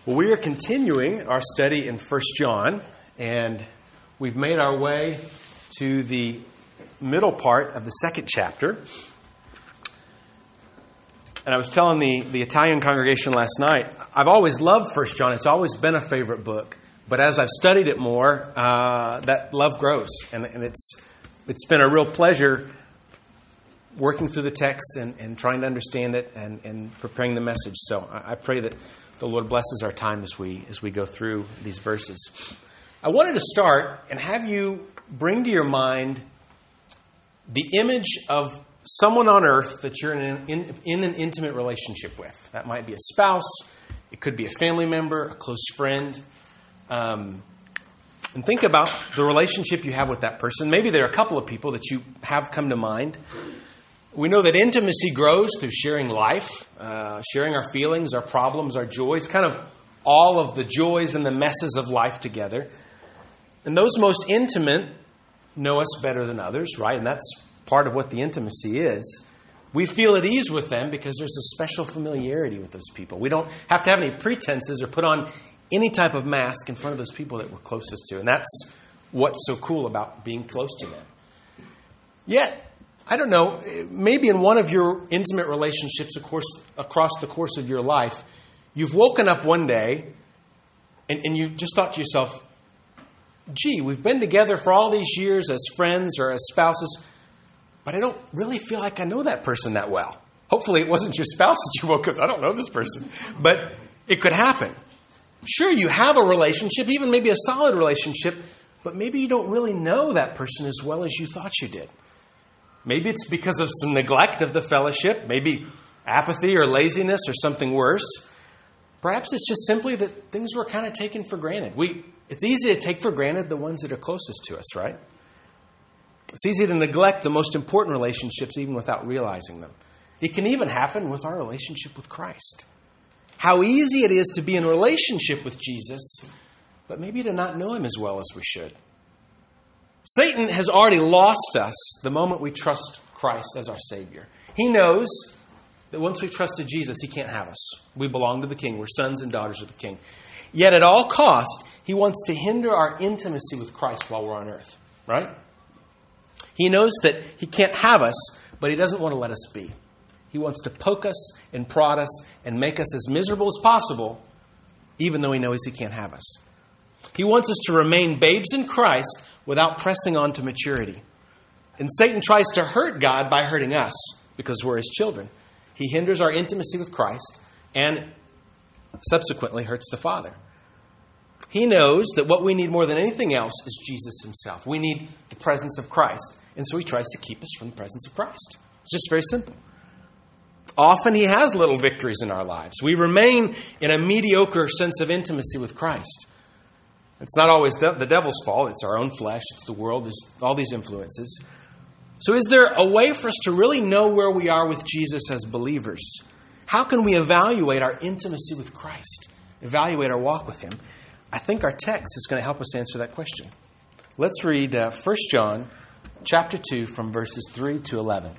Well, we are continuing our study in 1 John, and we've made our way to the middle part of the second chapter. And I was telling the Italian congregation last night, I've always loved 1 John. It's always been a favorite book. But as I've studied it more, that love grows. And it's been a real pleasure working through the text and trying to understand it and preparing the message. So I pray that the Lord blesses our time as we go through these verses. I wanted to start and have you bring to your mind the image of someone on earth that you're in an intimate relationship with. That might be a spouse. It could be a family member, a close friend. And think about the relationship you have with that person. Maybe there are a couple of people that you have come to mind. We know that intimacy grows through sharing life, sharing our feelings, our problems, our joys, kind of all of the joys and the messes of life together. And those most intimate know us better than others, right? And that's part of what the intimacy is. We feel at ease with them because there's a special familiarity with those people. We don't have to have any pretenses or put on any type of mask in front of those people that we're closest to. And that's what's so cool about being close to them. Yet, I don't know, maybe in one of your intimate relationships across the course of your life, you've woken up one day and you just thought to yourself, gee, we've been together for all these years as friends or as spouses, but I don't really feel like I know that person that well. Hopefully it wasn't your spouse that you woke up, I don't know this person, but it could happen. Sure, you have a relationship, even maybe a solid relationship, but maybe you don't really know that person as well as you thought you did. Maybe it's because of some neglect of the fellowship, maybe apathy or laziness or something worse. Perhaps it's just simply that things were kind of taken for granted. It's easy to take for granted the ones that are closest to us, right? It's easy to neglect the most important relationships even without realizing them. It can even happen with our relationship with Christ. How easy it is to be in relationship with Jesus, but maybe to not know Him as well as we should. Satan has already lost us the moment we trust Christ as our Savior. He knows that once we've trusted Jesus, He can't have us. We belong to the King. We're sons and daughters of the King. Yet at all cost, He wants to hinder our intimacy with Christ while we're on earth. Right? He knows that He can't have us, but He doesn't want to let us be. He wants to poke us and prod us and make us as miserable as possible, even though He knows He can't have us. He wants us to remain babes in Christ without pressing on to maturity. And Satan tries to hurt God by hurting us because we're His children. He hinders our intimacy with Christ and subsequently hurts the Father. He knows that what we need more than anything else is Jesus Himself. We need the presence of Christ. And so he tries to keep us from the presence of Christ. It's just very simple. Often He has little victories in our lives. We remain in a mediocre sense of intimacy with Christ. It's not always the devil's fault. It's our own flesh. It's the world. There's all these influences. So is there a way for us to really know where we are with Jesus as believers? How can we evaluate our intimacy with Christ? Evaluate our walk with Him? I think our text is going to help us answer that question. Let's read 1 John chapter 2 from verses 3 to 11.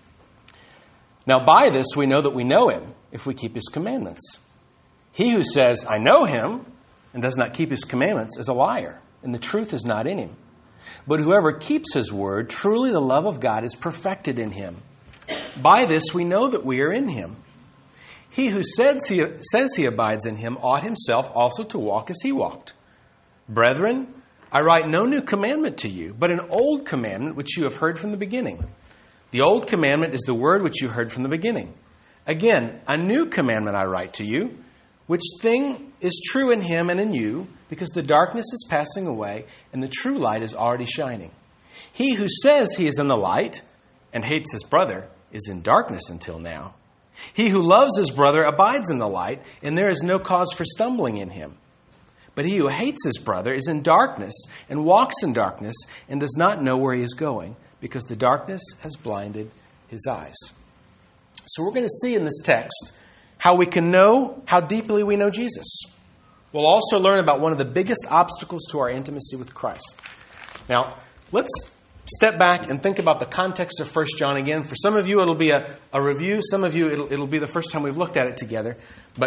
Now by this we know that we know Him if we keep His commandments. He who says, I know Him, and does not keep His commandments is a liar, and the truth is not in him. But whoever keeps His word, truly the love of God is perfected in him. By this we know that we are in Him. He who says he abides in Him ought himself also to walk as He walked. Brethren, I write no new commandment to you, but an old commandment which you have heard from the beginning. The old commandment is the word which you heard from the beginning. Again, a new commandment I write to you, which thing is true in Him and in you, because the darkness is passing away and the true light is already shining. He who says he is in the light and hates his brother is in darkness until now. He who loves his brother abides in the light, and there is no cause for stumbling in him. But he who hates his brother is in darkness and walks in darkness and does not know where he is going, because the darkness has blinded his eyes. So we're going to see in this text how we can know how deeply we know Jesus. We'll also learn about one of the biggest obstacles to our intimacy with Christ. Now, let's step back and think about the context of 1 John again. For some of you, it'll be a review. Some of you, it'll be the first time we've looked at it together. But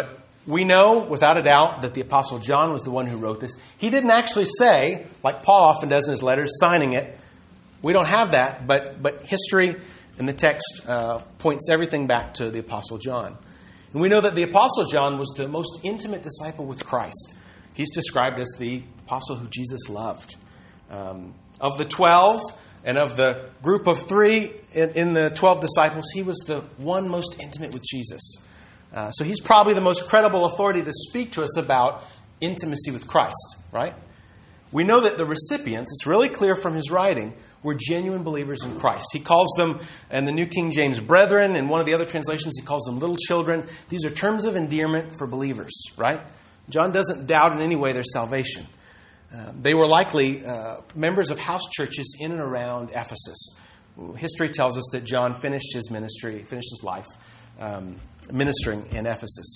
We know, without a doubt, that the Apostle John was the one who wrote this. He didn't actually say, like Paul often does in his letters, signing it. We don't have that, but history and the text points everything back to the Apostle John. And we know that the Apostle John was the most intimate disciple with Christ. He's described as the apostle who Jesus loved. Of the 12 and of the group of 3 in the 12 disciples, he was the one most intimate with Jesus. So he's probably the most credible authority to speak to us about intimacy with Christ, right? We know that the recipients, it's really clear from his writing, were genuine believers in Christ. He calls them, in the New King James, brethren. In one of the other translations, he calls them little children. These are terms of endearment for believers, right? John doesn't doubt in any way their salvation. They were likely members of house churches in and around Ephesus. History tells us that John finished his life ministering in Ephesus.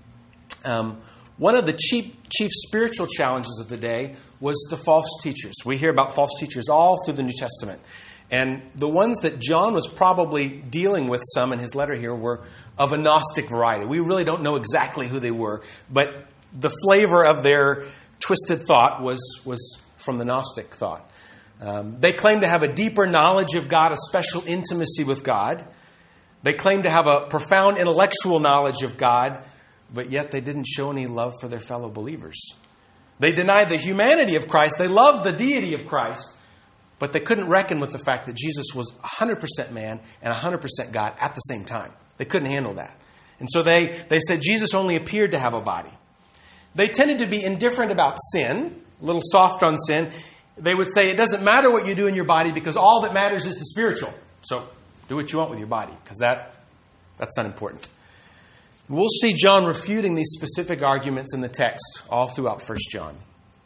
One of the chief spiritual challenges of the day was the false teachers. We hear about false teachers all through the New Testament. And the ones that John was probably dealing with, some in his letter here, were of a Gnostic variety. We really don't know exactly who they were, but the flavor of their twisted thought was from the Gnostic thought. They claimed to have a deeper knowledge of God, a special intimacy with God. They claimed to have a profound intellectual knowledge of God, but yet they didn't show any love for their fellow believers. They denied the humanity of Christ. They loved the deity of Christ, but they couldn't reckon with the fact that Jesus was 100% man and 100% God at the same time. They couldn't handle that. And so they said Jesus only appeared to have a body. They tended to be indifferent about sin, a little soft on sin. They would say it doesn't matter what you do in your body because all that matters is the spiritual. So do what you want with your body because that's not important. We'll see John refuting these specific arguments in the text all throughout 1 John.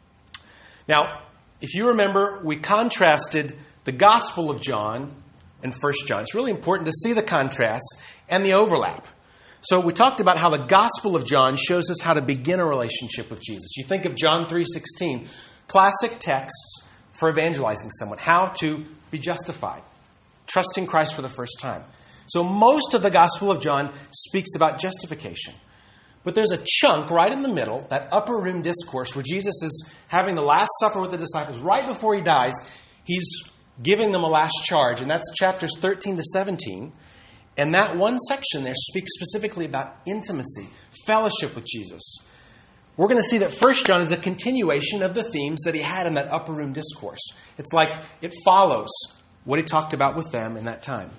Now, if you remember, we contrasted the Gospel of John and 1 John. It's really important to see the contrast and the overlap. So we talked about how the Gospel of John shows us how to begin a relationship with Jesus. You think of John 3:16, classic texts for evangelizing someone, how to be justified, trusting Christ for the first time. So most of the Gospel of John speaks about justification. But there's a chunk right in the middle, that upper room discourse where Jesus is having the Last Supper with the disciples. Right before he dies, he's giving them a last charge. And that's chapters 13 to 17. And that one section there speaks specifically about intimacy, fellowship with Jesus. We're going to see that 1 John is a continuation of the themes that he had in that upper room discourse. It's like it follows what he talked about with them in that time.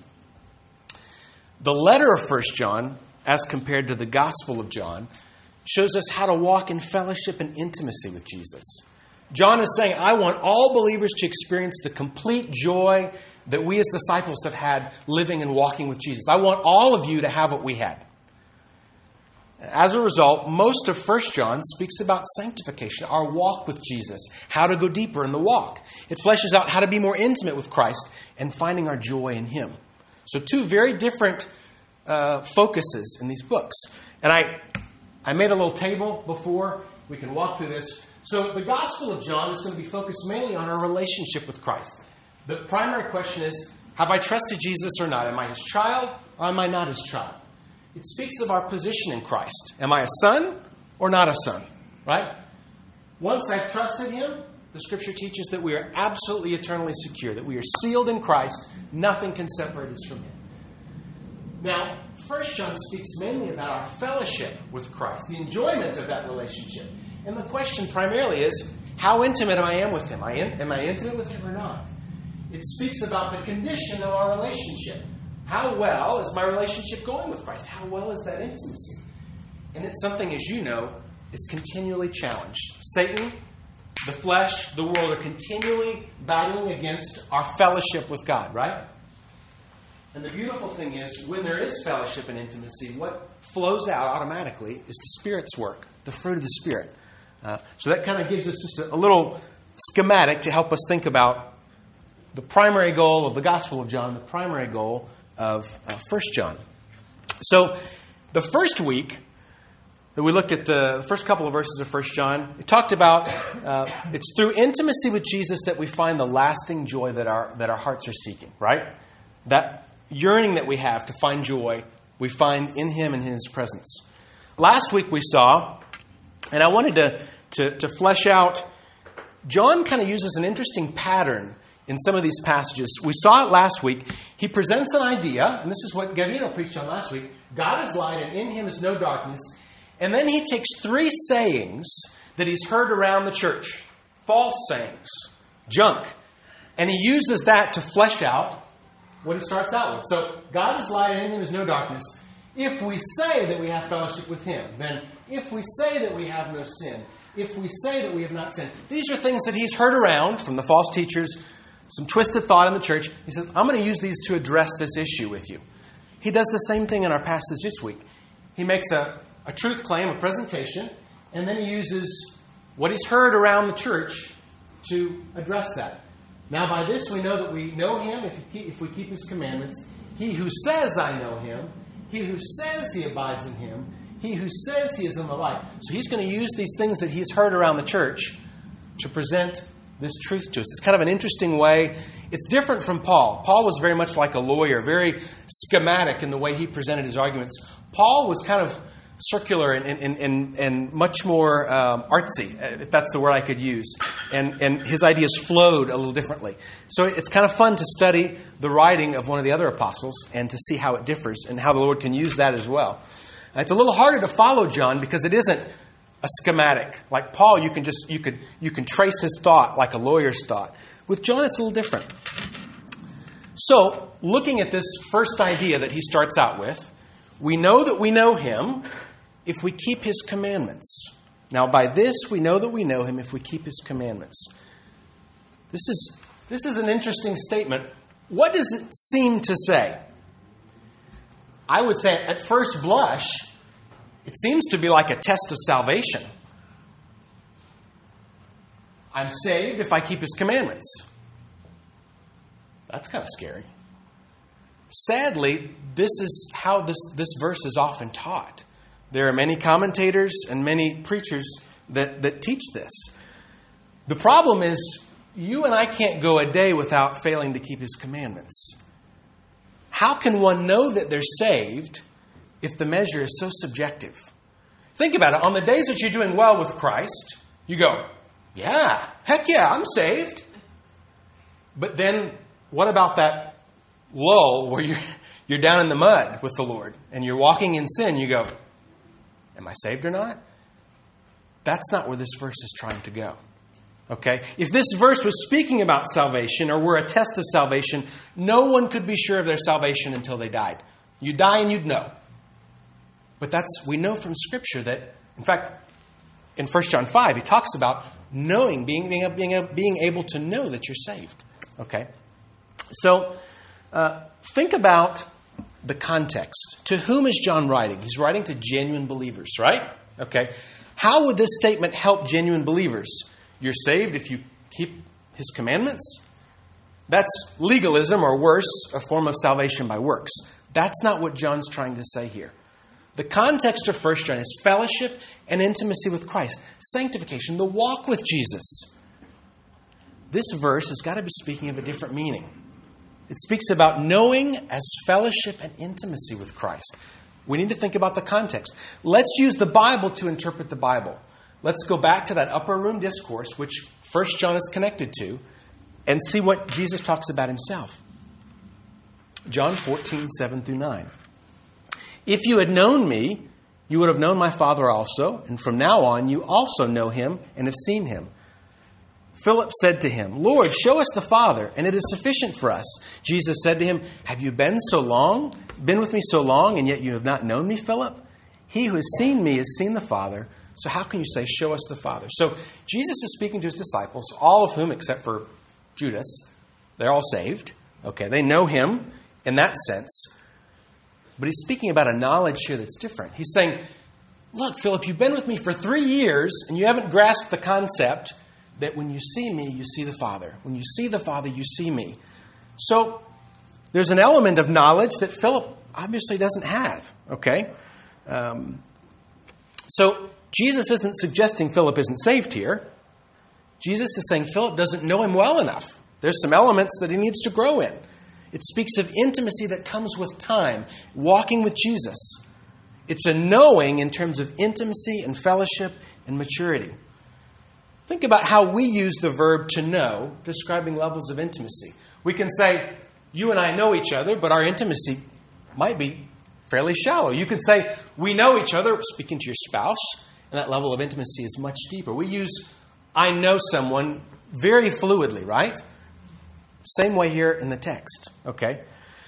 The letter of 1 John, as compared to the Gospel of John, shows us how to walk in fellowship and intimacy with Jesus. John is saying, I want all believers to experience the complete joy that we as disciples have had living and walking with Jesus. I want all of you to have what we had. As a result, most of 1 John speaks about sanctification, our walk with Jesus, how to go deeper in the walk. It fleshes out how to be more intimate with Christ and finding our joy in Him. So 2 very different focuses in these books. And I made a little table before. We can walk through this. So the Gospel of John is going to be focused mainly on our relationship with Christ. The primary question is, have I trusted Jesus or not? Am I His child or am I not His child? It speaks of our position in Christ. Am I a son or not a son? Right? Once I've trusted Him, the Scripture teaches that we are absolutely eternally secure, that we are sealed in Christ. Nothing can separate us from Him. Now, 1 John speaks mainly about our fellowship with Christ, the enjoyment of that relationship. And the question primarily is, how intimate I am with Him? Am I intimate with Him or not? It speaks about the condition of our relationship. How well is my relationship going with Christ? How well is that intimacy? And it's something, as you know, is continually challenged. Satan, the flesh, the world are continually battling against our fellowship with God, right? And the beautiful thing is, when there is fellowship and intimacy, what flows out automatically is the Spirit's work, the fruit of the Spirit. So that kind of gives us just a little schematic to help us think about the primary goal of the Gospel of John, the primary goal of 1 John. So the first week that we looked at the first couple of verses of 1 John, it talked about it's through intimacy with Jesus that we find the lasting joy that our hearts are seeking, right? That yearning that we have to find joy, we find in Him and in His presence. last week we saw, and I wanted to flesh out, John kind of uses an interesting pattern in some of these passages. We saw it last week. He presents an idea, and this is what Gavino preached on last week. God is light, and in Him is no darkness. And then he takes three sayings that he's heard around the church. False sayings. Junk. And he uses that to flesh out what he starts out with. So, God is light, and in Him is no darkness. If we say that we have fellowship with Him, then if we say that we have no sin, if we say that we have not sinned. These are things that he's heard around from the false teachers, some twisted thought in the church. He says, I'm going to use these to address this issue with you. He does the same thing in our passage this week. He makes a truth claim, a presentation, and then he uses what he's heard around the church to address that. Now by this we know that we know Him if we keep His commandments. He who says, I know Him, he who says he abides in Him, he who says he is in the light. So he's going to use these things that he's heard around the church to present this truth to us. It's kind of an interesting way. It's different from Paul. Paul was very much like a lawyer, very schematic in the way he presented his arguments. Paul was kind of circular and much more artsy, if that's the word I could use. And his ideas flowed a little differently. So it's kind of fun to study the writing of one of the other apostles and to see how it differs and how the Lord can use that as well. It's a little harder to follow John because it isn't a schematic. Like Paul, you can trace his thought like a lawyer's thought. With John, it's a little different. So, looking at this first idea that he starts out with, we know that we know Him if we keep His commandments. Now, by this, we know that we know Him if we keep His commandments. This is an interesting statement. What does it seem to say? I would say, at first blush, it seems to be like a test of salvation. I'm saved if I keep His commandments. That's kind of scary. Sadly, this is how this verse is often taught. There are many commentators and many preachers that teach this. The problem is, you and I can't go a day without failing to keep His commandments. How can one know that they're saved if the measure is so subjective? Think about it. On the days that you're doing well with Christ, you go, yeah, heck yeah, I'm saved. But then what about that lull where you're down in the mud with the Lord and you're walking in sin? You go, am I saved or not? That's not where this verse is trying to go. Okay? If this verse was speaking about salvation or were a test of salvation, no one could be sure of their salvation until they died. You die and you'd know. But we know from Scripture that, in fact, in 1 John 5, he talks about knowing, being able to know that you're saved. Okay? So, think about the context. To whom is John writing? He's writing to genuine believers, right? Okay. How would this statement help genuine believers? You're saved if you keep His commandments? That's legalism, or worse, a form of salvation by works. That's not what John's trying to say here. The context of 1 John is fellowship and intimacy with Christ. Sanctification, the walk with Jesus. This verse has got to be speaking of a different meaning. It speaks about knowing as fellowship and intimacy with Christ. We need to think about the context. Let's use the Bible to interpret the Bible. Let's go back to that upper room discourse, which 1 John is connected to, and see what Jesus talks about Himself. John 14, 7 through 9. If you had known me, you would have known my Father also, and from now on you also know Him and have seen Him. Philip said to Him, Lord, show us the Father, and it is sufficient for us. Jesus said to him, have you been with me so long, and yet you have not known me, Philip? He who has seen me has seen the Father. So how can you say, show us the Father? So Jesus is speaking to His disciples, all of whom, except for Judas, they're all saved. Okay, they know Him in that sense. But He's speaking about a knowledge here that's different. He's saying, look, Philip, you've been with me for 3 years, and you haven't grasped the concept that when you see me, you see the Father. When you see the Father, you see me. So there's an element of knowledge that Philip obviously doesn't have. Okay? So Jesus isn't suggesting Philip isn't saved here. Jesus is saying Philip doesn't know Him well enough. There's some elements that he needs to grow in. It speaks of intimacy that comes with time, walking with Jesus. It's a knowing in terms of intimacy and fellowship and maturity. Think about how we use the verb to know, describing levels of intimacy. We can say, you and I know each other, but our intimacy might be fairly shallow. You could say, we know each other, speaking to your spouse, and that level of intimacy is much deeper. We use, I know someone, very fluidly, right? Same way here in the text, okay?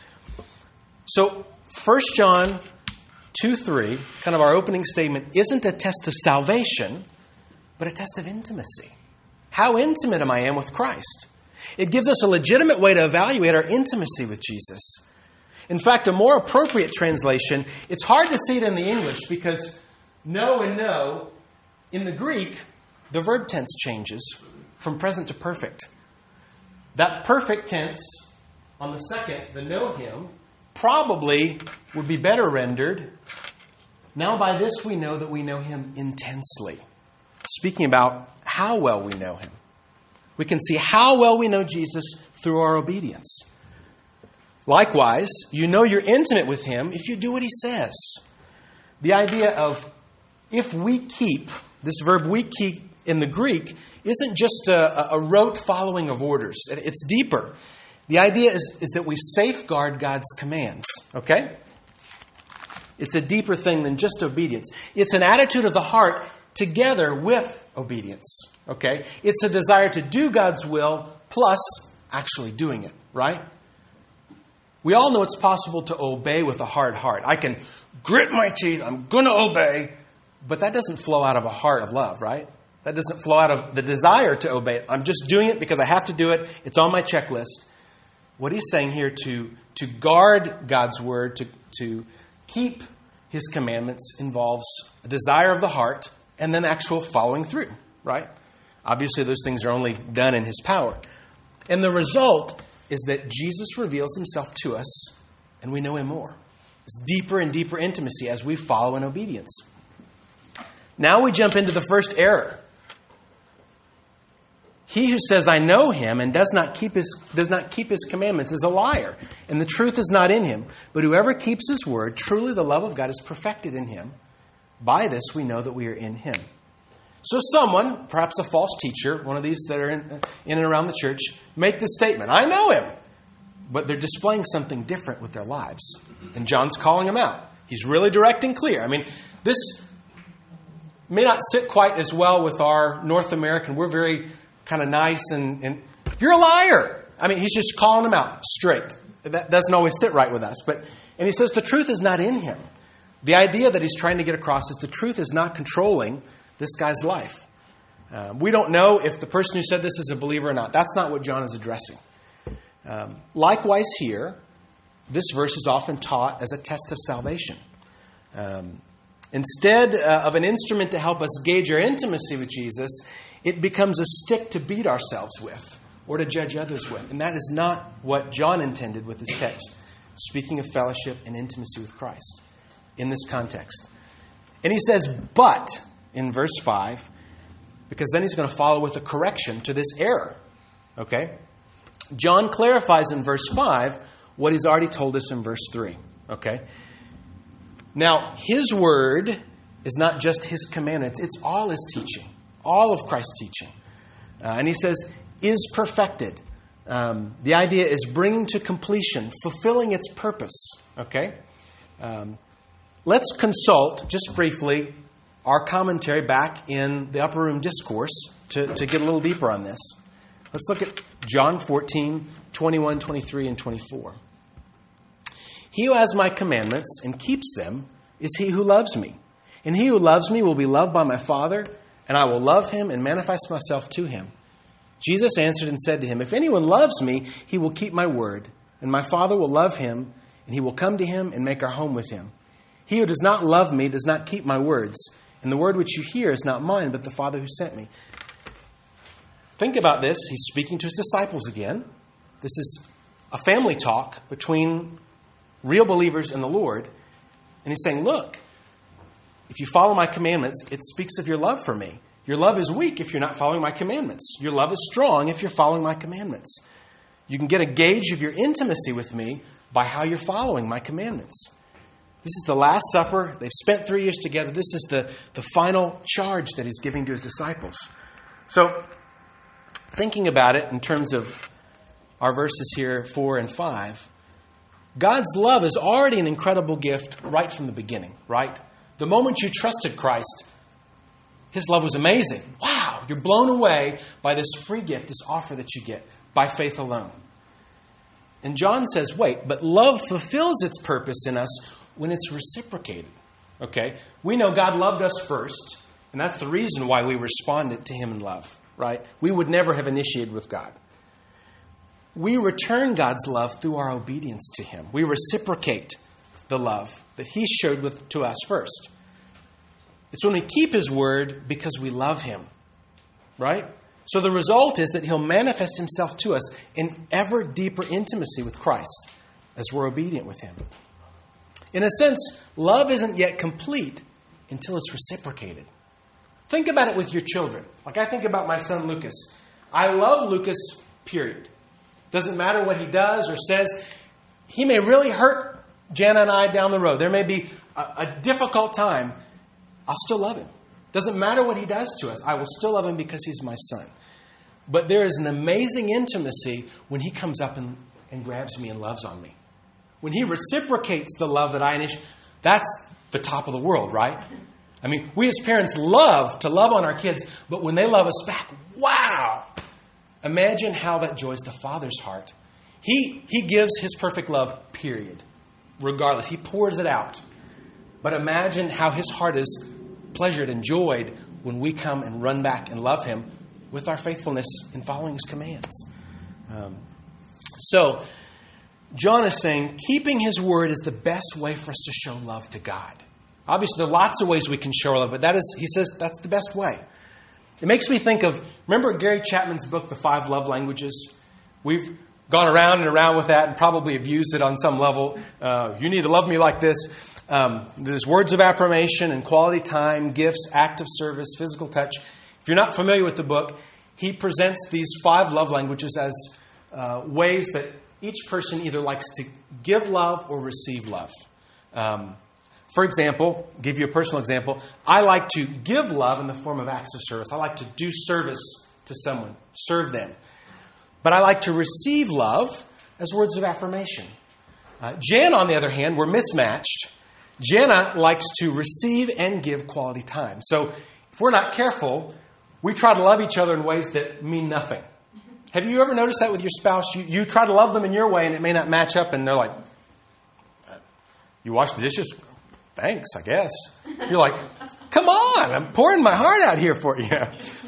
So 1 John 2:3, kind of our opening statement, isn't a test of salvation, but a test of intimacy. How intimate am I with Christ? It gives us a legitimate way to evaluate our intimacy with Jesus. In fact, a more appropriate translation, it's hard to see it in the English because know and know, in the Greek, the verb tense changes from present to perfect. That perfect tense on the second, the know him, probably would be better rendered, now by this we know that we know him intensely. Speaking about how well we know him. We can see how well we know Jesus through our obedience. Likewise, you know you're intimate with him if you do what he says. The idea of if we keep, this verb we keep in the Greek, isn't just a rote following of orders. It's deeper. The idea is that we safeguard God's commands. Okay? It's a deeper thing than just obedience. It's an attitude of the heart together with obedience. Okay? It's a desire to do God's will plus actually doing it. Right? We all know it's possible to obey with a hard heart. I can grit my teeth, I'm going to obey, but that doesn't flow out of a heart of love, right? That doesn't flow out of the desire to obey it. I'm just doing it because I have to do it. It's on my checklist. What he's saying here, to guard God's word, to keep his commandments, involves a desire of the heart and then actual following through, right? Obviously, those things are only done in his power. And the result is that Jesus reveals himself to us and we know him more. It's deeper and deeper intimacy as we follow in obedience. Now we jump into the first error. He who says, I know him and does not keep his commandments is a liar, and the truth is not in him. But whoever keeps his word, truly the love of God is perfected in him. By this we know that we are in him. So someone, perhaps a false teacher, one of these that are in and around the church, make this statement, I know him. But they're displaying something different with their lives. And John's calling them out. He's really direct and clear. I mean, this may not sit quite as well with our North American. We're very kind of nice and you're a liar. I mean, he's just calling them out straight. That doesn't always sit right with us. And he says the truth is not in him. The idea that he's trying to get across is the truth is not controlling this guy's life. We don't know if the person who said this is a believer or not. That's not what John is addressing. Likewise here, this verse is often taught as a test of salvation. Instead of an instrument to help us gauge our intimacy with Jesus, it becomes a stick to beat ourselves with or to judge others with. And that is not what John intended with this text, speaking of fellowship and intimacy with Christ in this context. And he says, but, in verse 5, because then he's going to follow with a correction to this error. Okay? John clarifies in verse 5 what he's already told us in verse 3. Okay? Now, his word is not just his commandments. It's all his teaching. All of Christ's teaching. And he says, is perfected. The idea is bringing to completion, fulfilling its purpose. Okay? Let's consult, just briefly, our commentary back in the Upper Room Discourse to get a little deeper on this. Let's look at John 14, 21, 23, and 24. He who has my commandments and keeps them is he who loves me. And he who loves me will be loved by my Father, and I will love him and manifest myself to him. Jesus answered and said to him, if anyone loves me, he will keep my word, and my Father will love him, and he will come to him and make our home with him. He who does not love me does not keep my words, and the word which you hear is not mine, but the Father who sent me. Think about this. He's speaking to his disciples again. This is a family talk between real believers and the Lord. And he's saying, look, if you follow my commandments, it speaks of your love for me. Your love is weak if you're not following my commandments. Your love is strong if you're following my commandments. You can get a gauge of your intimacy with me by how you're following my commandments. This is the Last Supper. They've spent 3 years together. This is the final charge that he's giving to his disciples. So, thinking about it in terms of our verses here, 4 and 5, God's love is already an incredible gift right from the beginning, right? The moment you trusted Christ, His love was amazing. Wow, you're blown away by this free gift, this offer that you get by faith alone. And John says, wait, but love fulfills its purpose in us when it's reciprocated. Okay? We know God loved us first, and that's the reason why we responded to Him in love, right? We would never have initiated with God. We return God's love through our obedience to Him. We reciprocate the love that He showed to us first. It's when we keep His word because we love Him, right? So the result is that He'll manifest Himself to us in ever deeper intimacy with Christ as we're obedient with Him. In a sense, love isn't yet complete until it's reciprocated. Think about it with your children. Like I think about my son Lucas. I love Lucas, period. Doesn't matter what he does or says. He may really hurt Jana and I down the road. There may be a difficult time. I'll still love him. Doesn't matter what he does to us. I will still love him because he's my son. But there is an amazing intimacy when he comes up and grabs me and loves on me. When he reciprocates the love that I initiate, that's the top of the world, right? I mean, we as parents love to love on our kids, but when they love us back, wow! Imagine how that joys the Father's heart. He gives His perfect love, period. Regardless. He pours it out. But imagine how His heart is pleasured and joyed when we come and run back and love Him with our faithfulness in following His commands. So, John is saying keeping His word is the best way for us to show love to God. Obviously, there are lots of ways we can show love, but he says that's the best way. It makes me think of, remember Gary Chapman's book, The 5 Love Languages? We've gone around and around with that and probably abused it on some level. You need to love me like this. There's words of affirmation and quality time, gifts, act of service, physical touch. If you're not familiar with the book, he presents these 5 love languages as ways that each person either likes to give love or receive love. For example, give you a personal example, I like to give love in the form of acts of service. I like to do service to someone, serve them. But I like to receive love as words of affirmation. Jan, on the other hand, we're mismatched. Jana likes to receive and give quality time. So if we're not careful, we try to love each other in ways that mean nothing. Have you ever noticed that with your spouse? You try to love them in your way and it may not match up and they're like, you wash the dishes? Thanks, I guess. You're like, come on, I'm pouring my heart out here for you.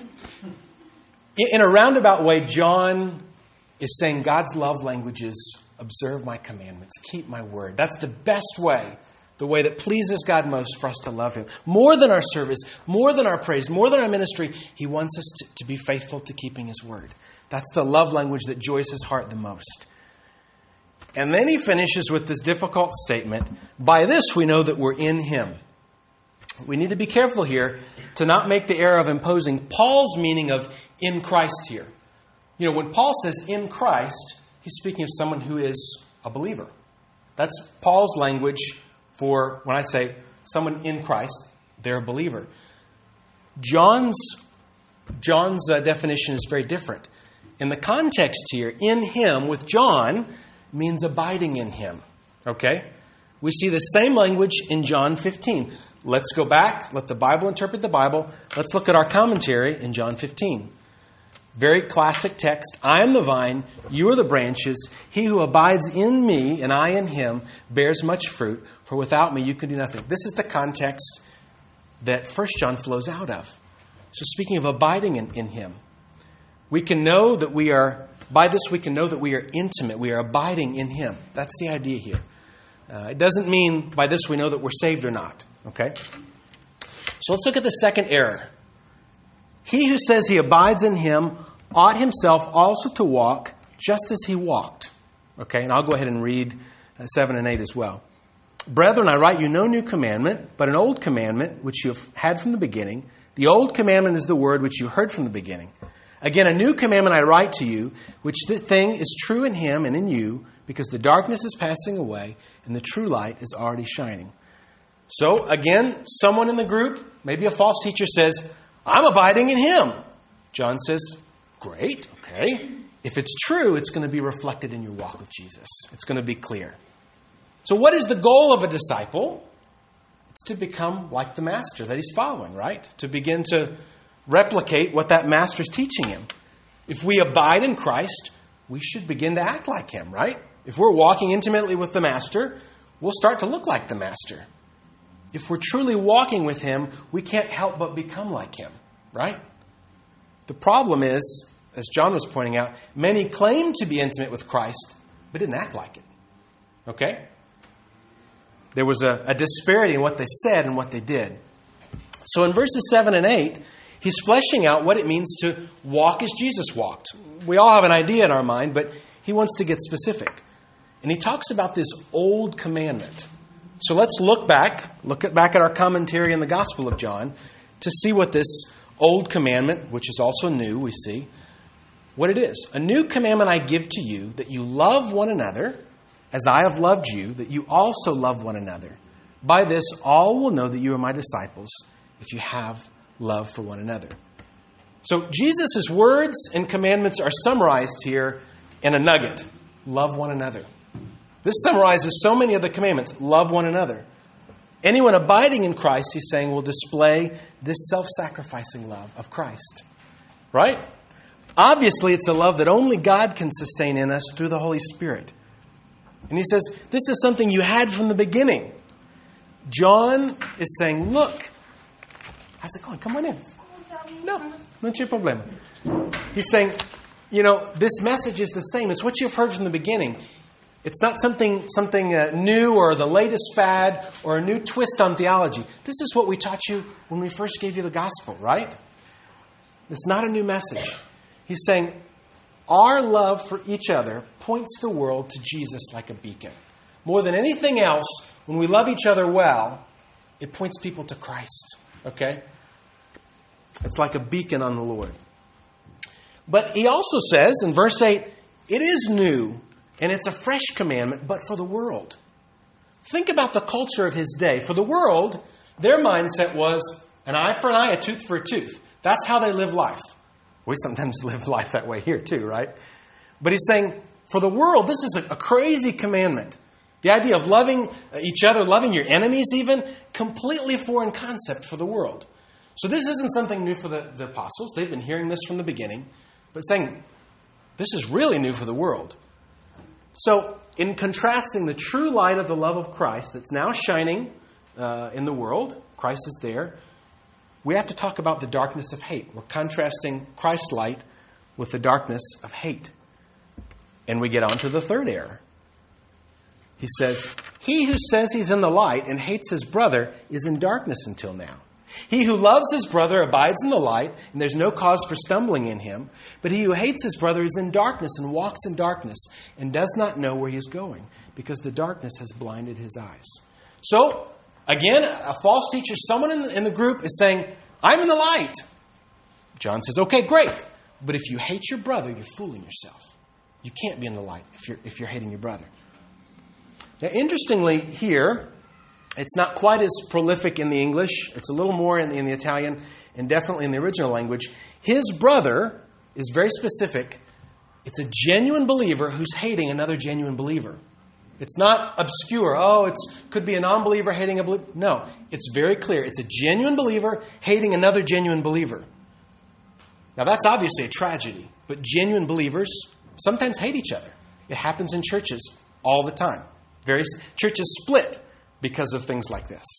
In a roundabout way, John is saying God's love languages, observe my commandments, keep my word. That's the best way, the way that pleases God most for us to love Him. More than our service, more than our praise, more than our ministry, He wants us to be faithful to keeping His word. That's the love language that joys His heart the most. And then he finishes with this difficult statement, by this we know that we're in Him. We need to be careful here to not make the error of imposing Paul's meaning of in Christ here. You know, when Paul says in Christ, he's speaking of someone who is a believer. That's Paul's language for when I say someone in Christ, they're a believer. John's definition is very different. In the context here, in Him with John means abiding in Him. Okay? We see the same language in John 15. Let's go back. Let the Bible interpret the Bible. Let's look at our commentary in John 15. Very classic text. I am the vine, you are the branches. He who abides in me and I in him bears much fruit, for without me you can do nothing. This is the context that 1 John flows out of. So speaking of abiding in Him, we can know that we are, by this we can know that we are intimate. We are abiding in Him. That's the idea here. It doesn't mean by this we know that we're saved or not. Okay? So let's look at the second error. He who says he abides in Him ought himself also to walk just as He walked. Okay, and I'll go ahead and read 7 and 8 as well. Brethren, I write you no new commandment, but an old commandment which you have had from the beginning. The old commandment is the word which you heard from the beginning. Again, a new commandment I write to you, which this thing is true in Him and in you, because the darkness is passing away and the true light is already shining. So again, someone in the group, maybe a false teacher, says, I'm abiding in him. John says, great, okay. If it's true, it's going to be reflected in your walk with Jesus. It's going to be clear. So what is the goal of a disciple? It's to become like the master that he's following, right? To begin to replicate what that master's teaching him. If we abide in Christ, we should begin to act like him, right? If we're walking intimately with the master, we'll start to look like the master. If we're truly walking with him, we can't help but become like him, right? The problem is, as John was pointing out, many claim to be intimate with Christ, but didn't act like it. Okay? There was a disparity in what they said and what they did. So in verses 7 and 8, he's fleshing out what it means to walk as Jesus walked. We all have an idea in our mind, but he wants to get specific. And he talks about this old commandment. So let's look back at our commentary in the Gospel of John to see what this old commandment, which is also new, we see, what it is. A new commandment I give to you, that you love one another, as I have loved you, that you also love one another. By this, all will know that you are my disciples, if you have love for one another. So Jesus' words and commandments are summarized here in a nugget. Love one another. This summarizes so many of the commandments. Love one another. Anyone abiding in Christ, he's saying, will display this self-sacrificing love of Christ. Right? Obviously, it's a love that only God can sustain in us through the Holy Spirit. And he says, this is something you had from the beginning. John is saying, look. How's it going? Come on in. No c'è problema. He's saying, this message is the same. It's what you've heard from the beginning. It's not something new or the latest fad or a new twist on theology. This is what we taught you when we first gave you the gospel, right? It's not a new message. He's saying our love for each other points the world to Jesus like a beacon. More than anything else, when we love each other well, it points people to Christ. Okay? It's like a beacon on the Lord. But he also says in verse 8, it is new and it's a fresh commandment, but for the world. Think about the culture of his day. For the world, their mindset was an eye for an eye, a tooth for a tooth. That's how they live life. We sometimes live life that way here too, right? But he's saying, for the world, this is a crazy commandment. The idea of loving each other, loving your enemies even, completely foreign concept for the world. So this isn't something new for the apostles. They've been hearing this from the beginning. But saying, this is really new for the world. So in contrasting the true light of the love of Christ that's now shining in the world, Christ is there, we have to talk about the darkness of hate. We're contrasting Christ's light with the darkness of hate. And we get on to the third error. He says, he who says he's in the light and hates his brother is in darkness until now. He who loves his brother abides in the light, and there's no cause for stumbling in him. But he who hates his brother is in darkness and walks in darkness and does not know where he is going, because the darkness has blinded his eyes. So, again, a false teacher, someone in the group is saying, I'm in the light. John says, okay, great. But if you hate your brother, you're fooling yourself. You can't be in the light if you're hating your brother. Now, interestingly, here, it's not quite as prolific in the English. It's a little more in the Italian and definitely in the original language. His brother is very specific. It's a genuine believer who's hating another genuine believer. It's not obscure. Oh, it could be a non-believer hating a believer. No, it's very clear. It's a genuine believer hating another genuine believer. Now, that's obviously a tragedy. But genuine believers sometimes hate each other. It happens in churches all the time. Various churches split because of things like this.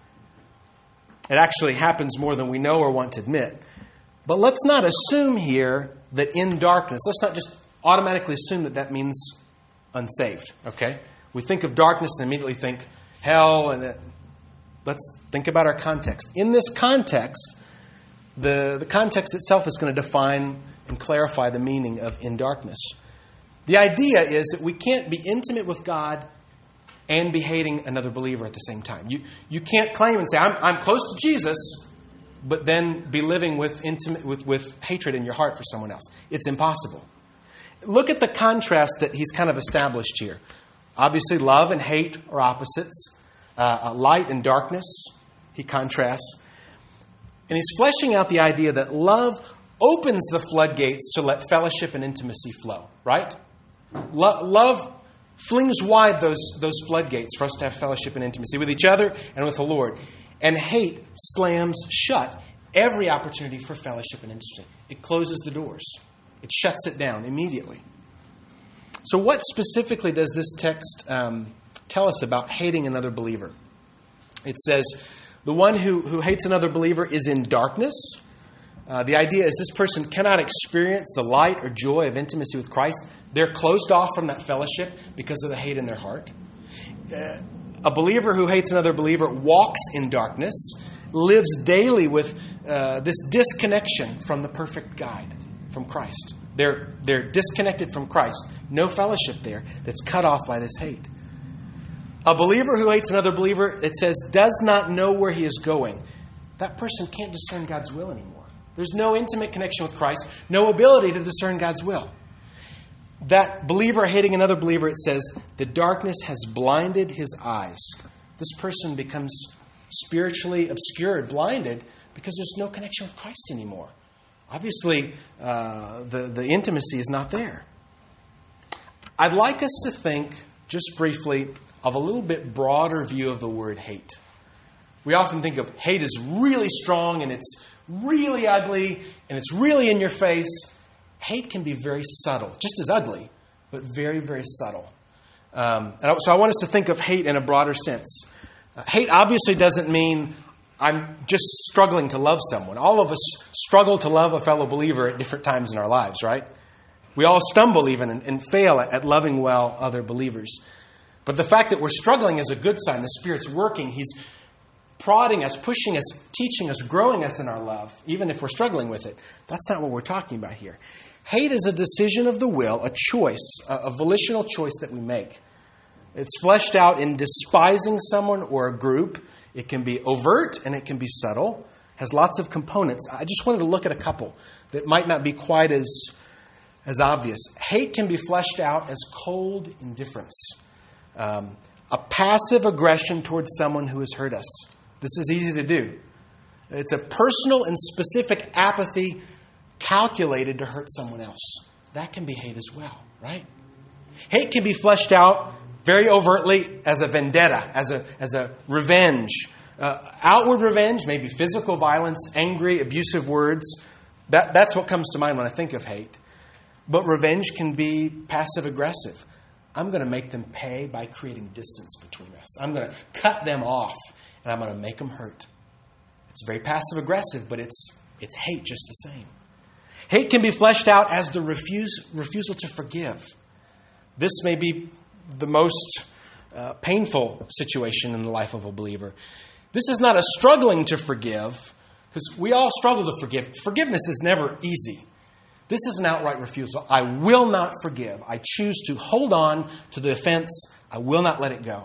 It actually happens more than we know or want to admit. But let's not assume here that in darkness, let's not just automatically assume that means unsaved, okay? We think of darkness and immediately think hell, and let's think about our context. In this context, the context itself is going to define and clarify the meaning of in darkness. The idea is that we can't be intimate with God and be hating another believer at the same time. You can't claim and say, I'm close to Jesus, but then be living with hatred in your heart for someone else. It's impossible. Look at the contrast that he's kind of established here. Obviously, love and hate are opposites. light and darkness, he contrasts. And he's fleshing out the idea that love opens the floodgates to let fellowship and intimacy flow, right? Love flings wide those floodgates for us to have fellowship and intimacy with each other and with the Lord. And hate slams shut every opportunity for fellowship and intimacy. It closes the doors. It shuts it down immediately. So what specifically does this text tell us about hating another believer? It says, the one who hates another believer is in darkness. The idea is this person cannot experience the light or joy of intimacy with Christ. They're closed off from that fellowship because of the hate in their heart. A believer who hates another believer walks in darkness, lives daily with this disconnection from the perfect guide, from Christ. They're disconnected from Christ. No fellowship there that's cut off by this hate. A believer who hates another believer, it says, does not know where he is going. That person can't discern God's will anymore. There's no intimate connection with Christ, no ability to discern God's will. That believer hating another believer, it says, the darkness has blinded his eyes. This person becomes spiritually obscured, blinded, because there's no connection with Christ anymore. Obviously, the intimacy is not there. I'd like us to think, just briefly, of a little bit broader view of the word hate. We often think of hate as really strong and it's really ugly and it's really in your face. Hate can be very subtle, just as ugly, but very, very subtle. So I want us to think of hate in a broader sense. Hate obviously doesn't mean I'm just struggling to love someone. All of us struggle to love a fellow believer at different times in our lives, right? We all stumble even and fail at loving well other believers. But the fact that we're struggling is a good sign. The Spirit's working. He's prodding us, pushing us, teaching us, growing us in our love, even if we're struggling with it. That's not what we're talking about here. Hate is a decision of the will, a choice, a volitional choice that we make. It's fleshed out in despising someone or a group. It can be overt and it can be subtle. It has lots of components. I just wanted to look at a couple that might not be quite as obvious. Hate can be fleshed out as cold indifference. A passive aggression towards someone who has hurt us. This is easy to do. It's a personal and specific apathy calculated to hurt someone else. That can be hate as well, right? Hate can be fleshed out very overtly as a vendetta, as a revenge. Outward revenge, maybe physical violence, angry, abusive words. That's what comes to mind when I think of hate. But revenge can be passive aggressive. I'm going to make them pay by creating distance between us. I'm going to cut them off, and I'm going to make them hurt. It's very passive-aggressive, but it's hate just the same. Hate can be fleshed out as the refusal to forgive. This may be the most painful situation in the life of a believer. This is not a struggling to forgive, because we all struggle to forgive. Forgiveness is never easy. This is an outright refusal. I will not forgive. I choose to hold on to the offense. I will not let it go.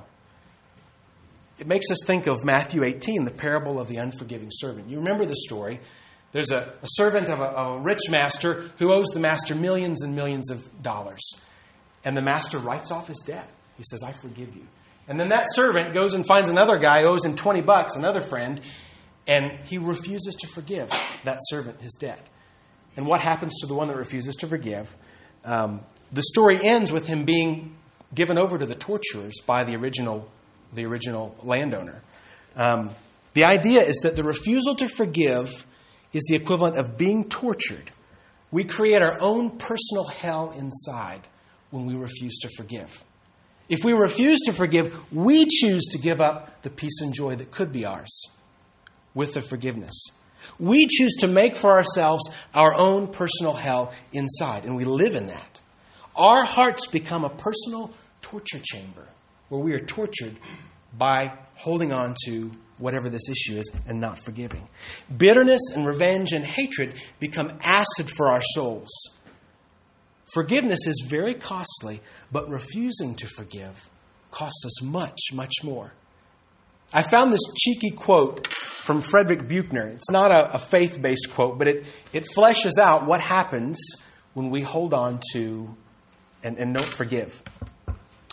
It makes us think of Matthew 18, the parable of the unforgiving servant. You remember the story. There's a servant of a rich master who owes the master millions and millions of dollars. And the master writes off his debt. He says, I forgive you. And then that servant goes and finds another guy who owes him $20, another friend, and he refuses to forgive that servant his debt. And what happens to the one that refuses to forgive? The story ends with him being given over to the torturers by the original landowner. The idea is that the refusal to forgive is the equivalent of being tortured. We create our own personal hell inside when we refuse to forgive. If we refuse to forgive, we choose to give up the peace and joy that could be ours with the forgiveness. We choose to make for ourselves our own personal hell inside, and we live in that. Our hearts become a personal torture chamber where we are tortured by holding on to whatever this issue is and not forgiving. Bitterness and revenge and hatred become acid for our souls. Forgiveness is very costly, but refusing to forgive costs us much, much more. I found this cheeky quote from Frederick Buechner. It's not a faith-based quote, but it fleshes out what happens when we hold on to and don't forgive.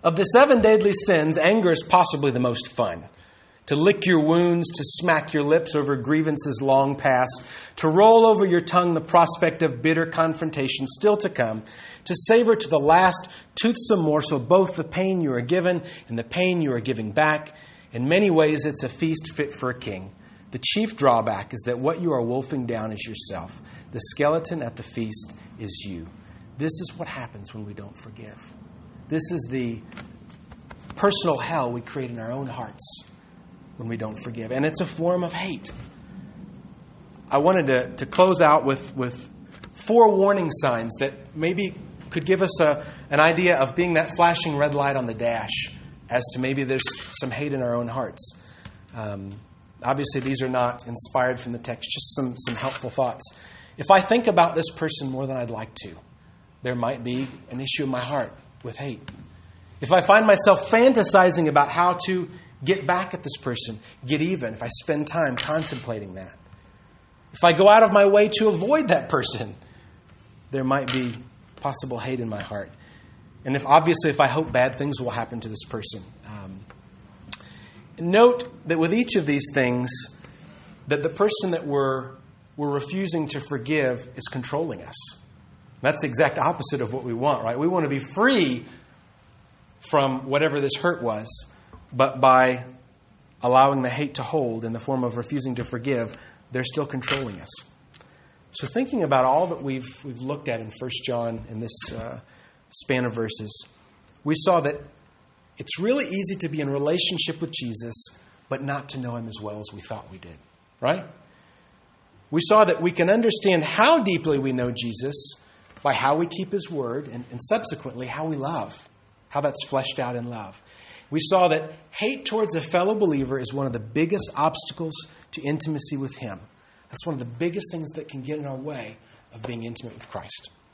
Of the 7 deadly sins, anger is possibly the most fun. To lick your wounds, to smack your lips over grievances long past, to roll over your tongue the prospect of bitter confrontation still to come, to savor to the last toothsome morsel both the pain you are given and the pain you are giving back. In many ways, it's a feast fit for a king. The chief drawback is that what you are wolfing down is yourself. The skeleton at the feast is you. This is what happens when we don't forgive. This is the personal hell we create in our own hearts when we don't forgive. And it's a form of hate. I wanted to close out with 4 warning signs that maybe could give us an idea of being that flashing red light on the dash as to maybe there's some hate in our own hearts. Obviously, these are not inspired from the text, just some helpful thoughts. If I think about this person more than I'd like to, there might be an issue in my heart with hate. If I find myself fantasizing about how to get back at this person, get even, if I spend time contemplating that, if I go out of my way to avoid that person, there might be possible hate in my heart. And if I hope bad things will happen to this person. Note that with each of these things, that the person that we're refusing to forgive is controlling us. That's the exact opposite of what we want, right? We want to be free from whatever this hurt was, but by allowing the hate to hold in the form of refusing to forgive, they're still controlling us. So thinking about all that we've looked at in 1 John in this span of verses, we saw that it's really easy to be in relationship with Jesus, but not to know him as well as we thought we did, right? We saw that we can understand how deeply we know Jesus by how we keep his word and subsequently how we love, how that's fleshed out in love. We saw that hate towards a fellow believer is one of the biggest obstacles to intimacy with him. That's one of the biggest things that can get in our way of being intimate with Christ.